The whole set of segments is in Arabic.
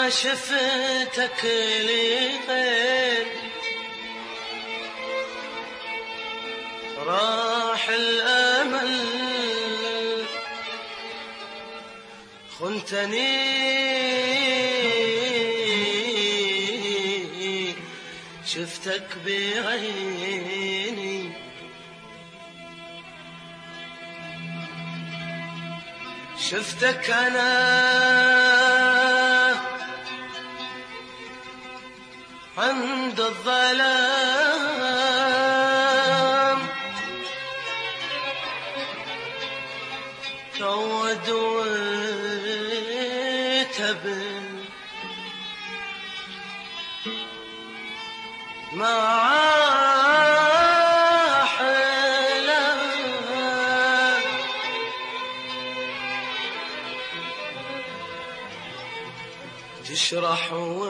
شفتك لي غير راح الأمل خنتني شفتك بعيني شفتك أنا عند الظلام تعود وتبن مع حلام تشرح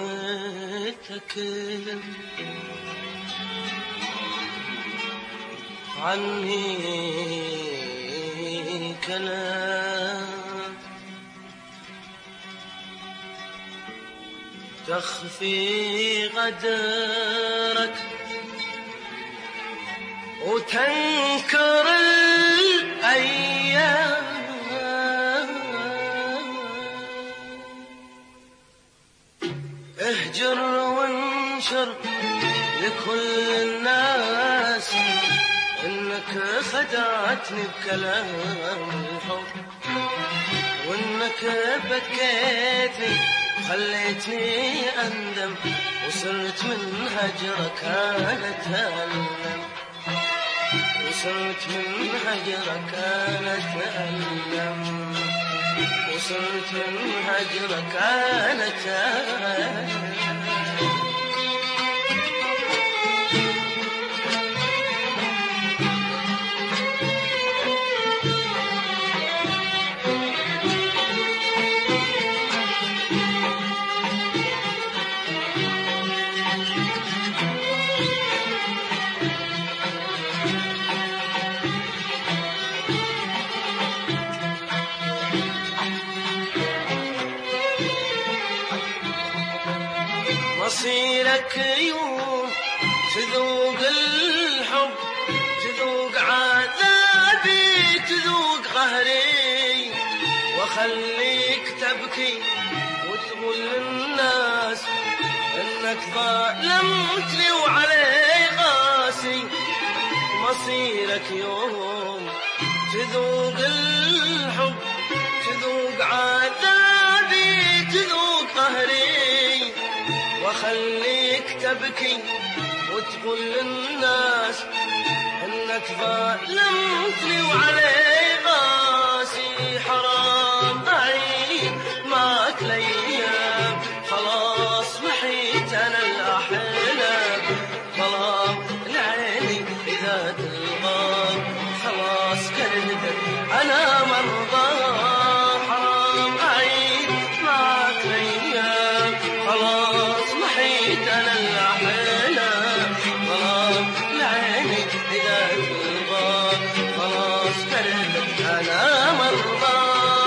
وتكلم عني كلام تخفي غدرك وتنكر الأيام اهجر وانشر لكل الناس انك خدعتني بكلام الحب وانك بكيتني خليتني اندم وصرت من هجرك انا اتألم وصرت من هجرك انا اتألم وصرت من هجرك انا اتألم مصيرك يوم تذوق الحب تذوق عذابي تذوق قهري وخليك تبكي وتقول للناس انك ظلمتني وعلي قاسي مصيرك يوم تذوق الحب تذوق عذابي تذوق قهري وخليك تبكي وتقول للناس انك ظلمتني وعلي قاسي حرام اعيد معك الايام خلاص محيت انا الاحلام ظلام العيني اذا تلغام خلاص كرهتك انا مرضى حرام اعيد معك الايام خلاص أنا الأحلام ظلام لعيني إذا تلغى خلاص كرهتك أنا مرضى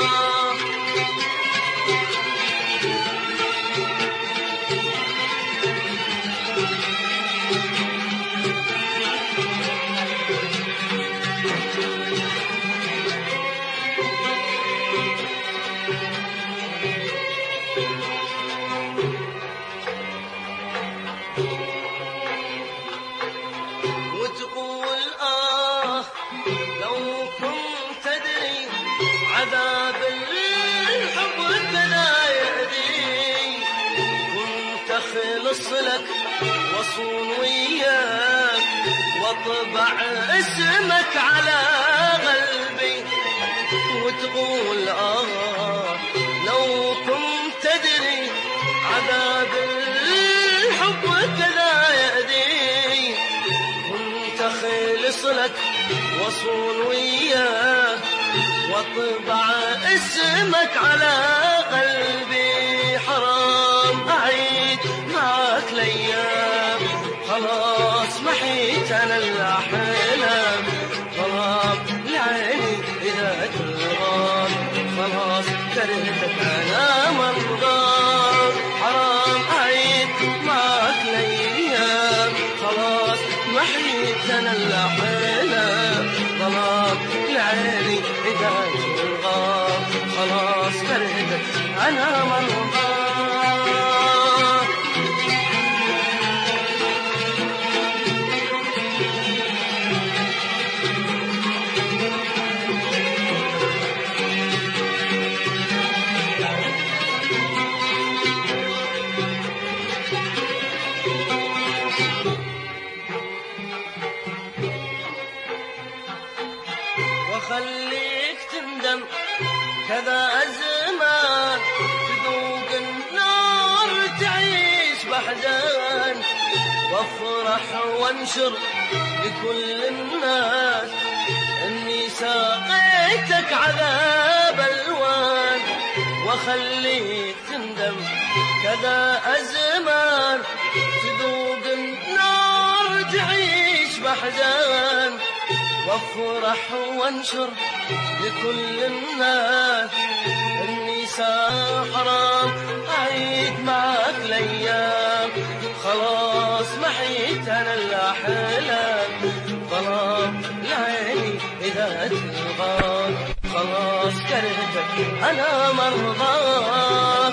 عذاب الحب كذا يهدي كنت اخلص لك واصون وياك واطبع اسمك على قلبي وتقول لو كنت تدري عذاب الحب كذا يهدي كنت اخلص لك واصون وياك واطبع اسمك على قلبي حرام اعيد معك الايام خلاص محيت انا الاحلام ظلام لعيني اذا تلغام خلاص كرهتك انا مرضى أنا مرضاك. وخليك تندم كذا أزمان، تذوق النار تعيش بحزان، وافرح وانشر لكل الناس اني ساقيتك عذاب الوان. وخليك تندم كذا أزمان، تذوق النار تعيش بحزان، وافرح وانشر لكل الناس اني حرام اعيد معك الايام. خلاص محيت انا الاحلام، ظلام لعيني اذا تلغى، خلاص كرهتك انا مرضاك.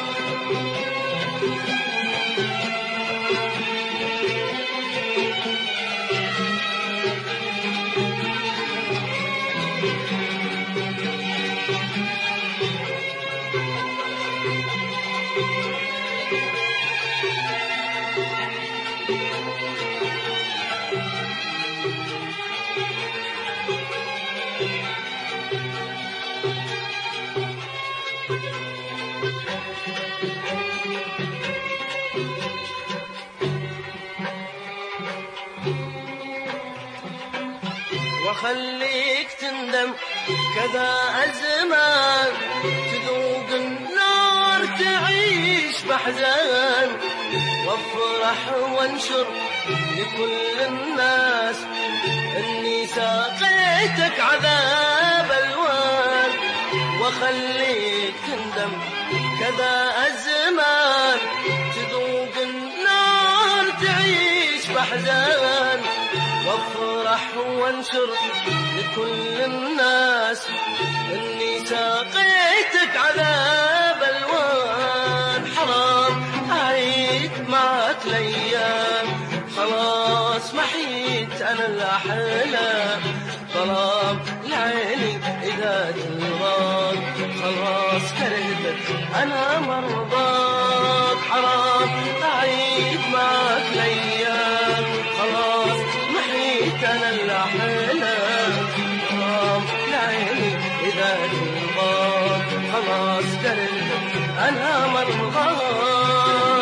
وخليك تندم كذا أزمان، تذوق النار تعيش بحزان، وافرح وانشر لكل الناس اني ساقيتك عذاب الوان. وخليك تندم كذا أزمان، تذوق النار تعيش بحزان، وافرح وانشر لكل الناس اني ساقيتك عذاب الوان. حرام اعيد معك الايام، خلاص محيت انا الاحلام، ظلام لعيني اذا تلغاك، خلاص كرهتك انا مرضاك. حرام اعيد معك الايام، خلاص محيت انا الاحلام، ظلام لعيني اذا تلغاك، خلاص كرهتك انا مرضاك.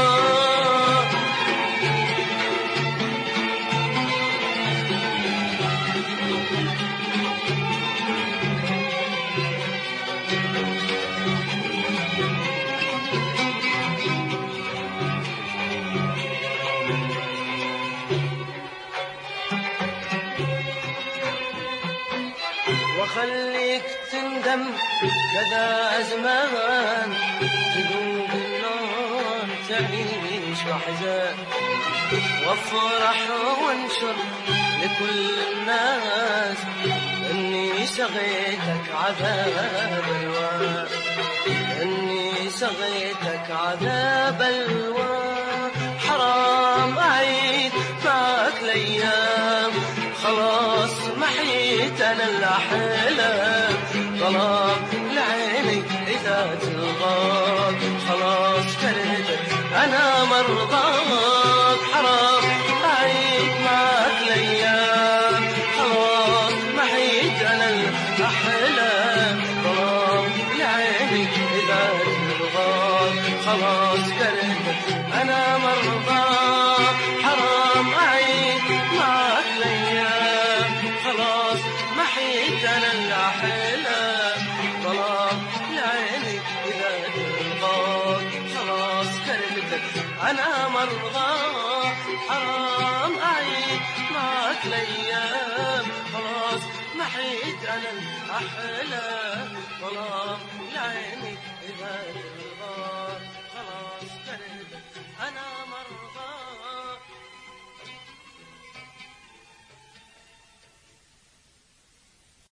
وخليك تندم كذا أزمان، تذوق النار تعيش وحزان، وافرح وانشر لكل الناس اني سقيتك عذاب الوان، اني سقيتك عذاب الوان. حرام اعيد معك الايام، خلاص محيت انا الاحلام، ظلام لعيني اذا تلغاك، خلاص كرهتك انا مرضاك. حرام اعيد معك الايام، خلاص محيت انا الاحلام، ظلام لعيني اذا تلغاك، خلاص كرهتك انا مرضاك. حرام اعيد معك الايام، خلاص محيت انا الاحلام، ظلام لعيني اذا تلغاك، خلاص كرهتك انا مرضاك. حرام اعيد معك الايام، خلاص محيت انا الاحلام، ظلام لعيني اذا تلغاك، خلاص كرهتك انا مرضاك.